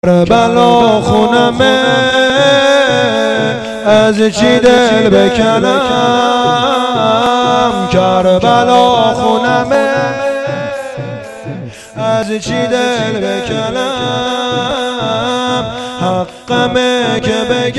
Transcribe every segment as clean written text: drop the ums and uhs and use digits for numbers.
کربلا خونمه از چی دل بکنم، کربلا خونمه از چی دل بکنم، حقمه که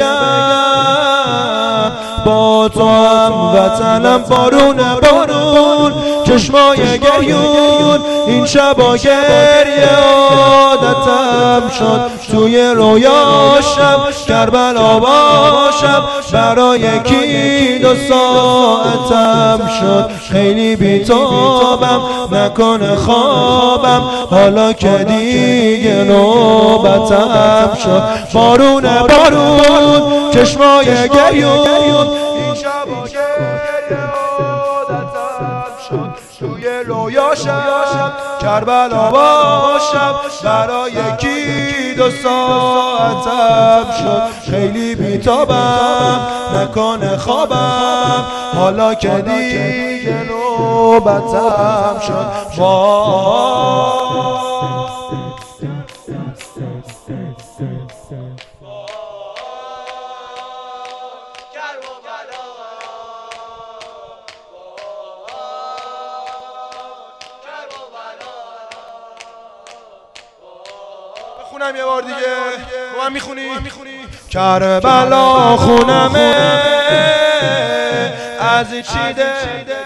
بگم با تو هم وطنم. بارون بارون چشمای گریون این شبا گریه عادتم شد، توی رویاشم کربلا باشم، برای کی 2 ساعتم شد. خیلی بی‌تابم نکنه خوابم، حالا که دیگه نوبتم شد. بارون بارون چشمای گریون این شبا گریه عادتم شد، توی رویاشم کربلا باشم، برای کی 2 ساعتم شد. خیلی بی‌تابم نکنه خوابم، حالا که دیگه نوبتم شد. خونم یه بار دیگه با من میخونی؟ کربلا خونمه از چی دل